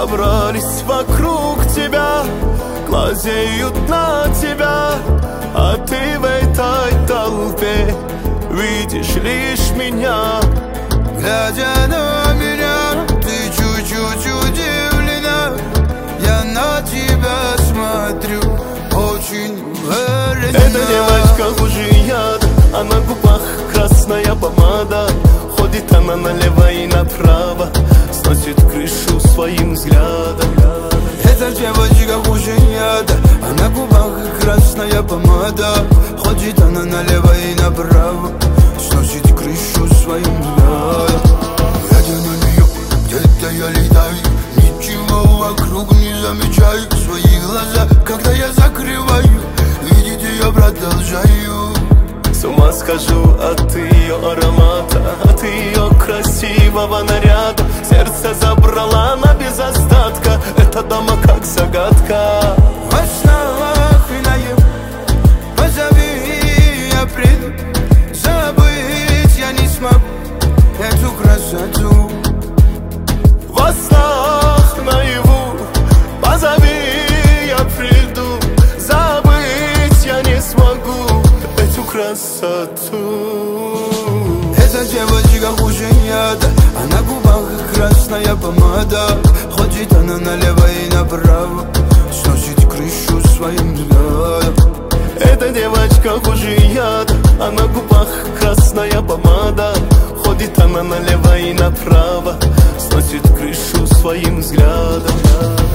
собрались вокруг тебя, глазеют на тебя, а ты в этой толпе видишь лишь меня. Глядя на меня, ты чуть-чуть удивлена. Я на тебя смотрю очень уверенно. Эта девочка хуже яда, а на губах красная помада. Ходит она налево и направо, сносит крышу своим взглядом. Эта девочка хуже яда, а на губах красная помада. Ходит она налево и направо, сносит крышу своим взглядом. Глядя на нее, где-то я летаю, ничего вокруг не замечаю. Свои глаза, когда я закрываю, видеть ее продолжаю. С ума схожу от ее аромата, от ее красивого наряда. Сердце забрала она без остатка, эта дама как загадка. Во снах и наяву позови, я приду. Забыть я не смогу эту красоту. Во снах наяву позови, я приду. Забыть я не смогу эту красоту. Эта девочка хуже яда, а на губах красная помада. Ходит она налево и направо, сносит крышу своим взглядом. Эта девочка хуже яда, а на губах красная помада. Ходит она налево и направо, сносит крышу своим взглядом.